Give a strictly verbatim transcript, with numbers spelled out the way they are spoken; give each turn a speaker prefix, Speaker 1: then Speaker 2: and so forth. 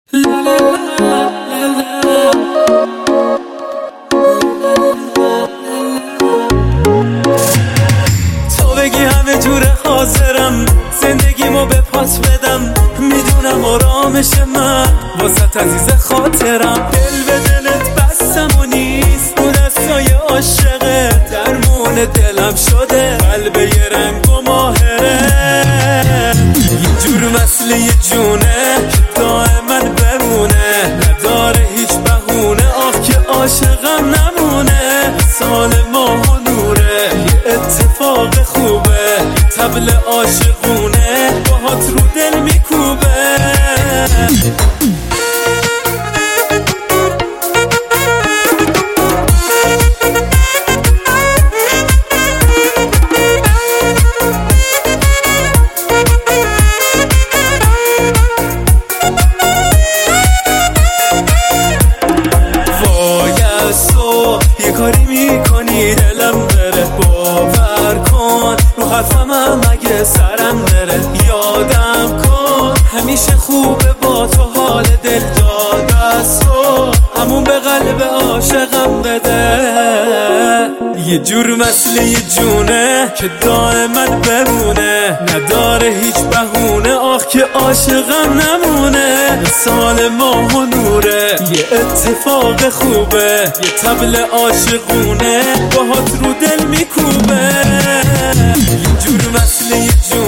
Speaker 1: تو بگی همه جور حاضرم زندگیمو به پات بدم، میدونم آرامش من واسه عزیز خاطرم. دل به دلت بستم و نیست تو دستای عاشقه، درمون دلم شده قلب یه رنگ و ماهره. یه جور مثل یه جونه که دائما بمونه، نداره هیچ بهونه، آخ که عاشقم نمونه. سال ماه و نوره یه اتفاق خوبه، طبل عاشقونه باهات رو دل میکوبه. یه کاری میکنی دلم بره، باور کن رو حرفم هم اگه سرم بره. یادم کن همیشه خوبه با تو حال دل داد از تو، همون به قلب عاشقم بده. یه جور مثل یه جونه که دائما بمونه، نداره هیچ بهونه، آخ که عاشقم نمونه. سال ماه و نوره یه اتفاق خوبه، یه طبل عاشقونه باهات رو دل میکوبه. یه جور مثل یه جونه